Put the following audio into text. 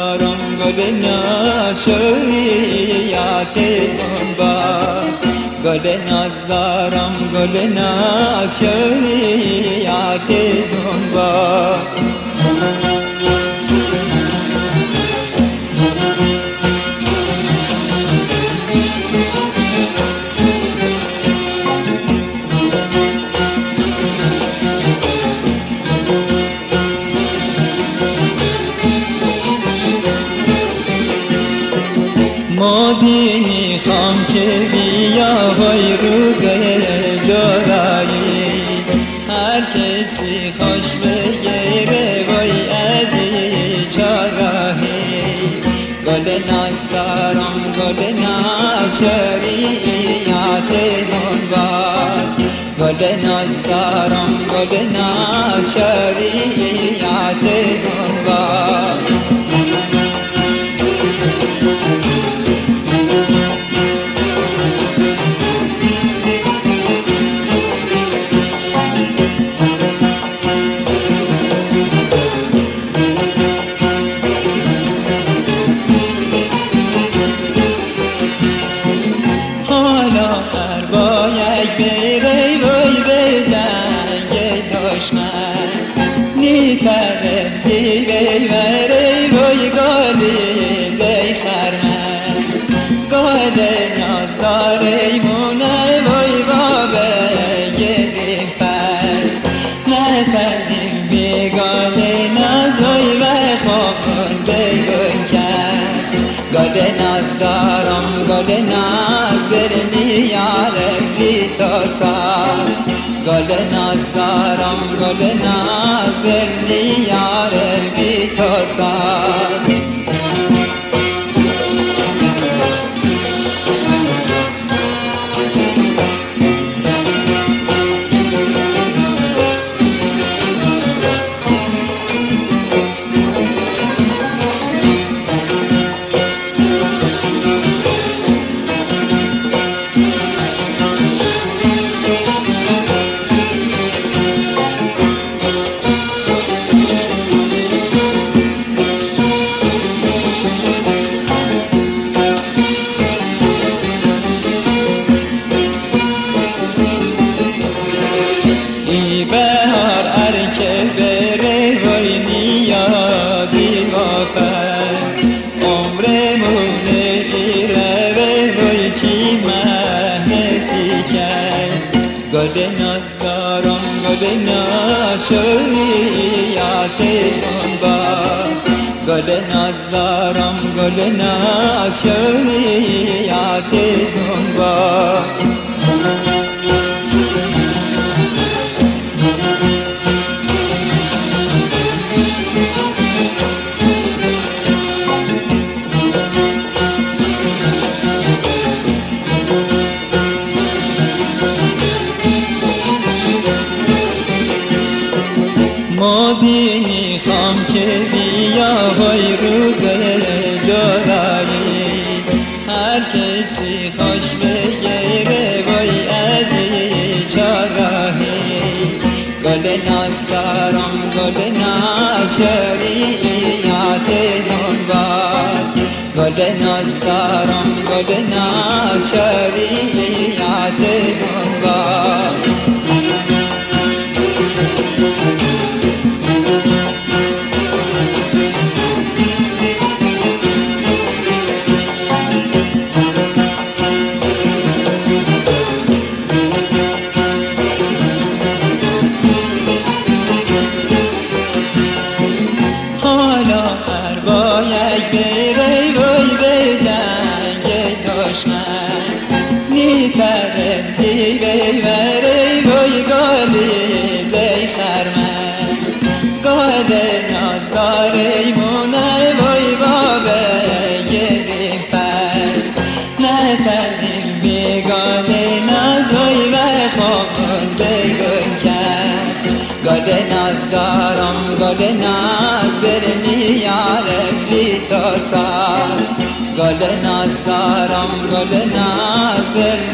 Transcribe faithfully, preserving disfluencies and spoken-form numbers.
دارم گل ناز شریعت باز گل ناز دارم گل ناز شریعت باز مدینی خام که بیا وای روز جدایی هر کسی خوش بگیره وای از چراهی گل ناز دارم گل ناز شریعت باز گل ناز دارم گل ناز شریعت باز بیره وای به جنگ دشمن نیتره دیگه بره وای گالی زی خرمن گال ناز داره مونه وای بابه گلی پس نتنیم بیگال ناز وای بخوابون بگون کس گل ناز دارم گل ناز درنی یاره تو ساز گل ناز دارم گل ناز دلی یاره بی تو ساز بهار ارکه بره وای نیادی واپس عمرمون ایره وای چی مهنسی کس گل ناز دارم گل ناز شریعت باز گل ناز دارم گل ناز شریعت باز مدینی خام که بیا وای روز جدایی هر کسی خوش بگیره وای از چراهی گل ناز دارم گل ناز شریعت باز گل ناز دارم گل ناز شریعت باز بیره وای به جنگ دشمن نیتره دیگه بره وای گالی زی خرمن گال ناز داره مونه وای بابه گلی پس نتنیم بیگال ناز وای بخوابون بگون کس گل ناز دارم گل ناز درنی یاره تو ساز گل ناز دارم گل ناز دل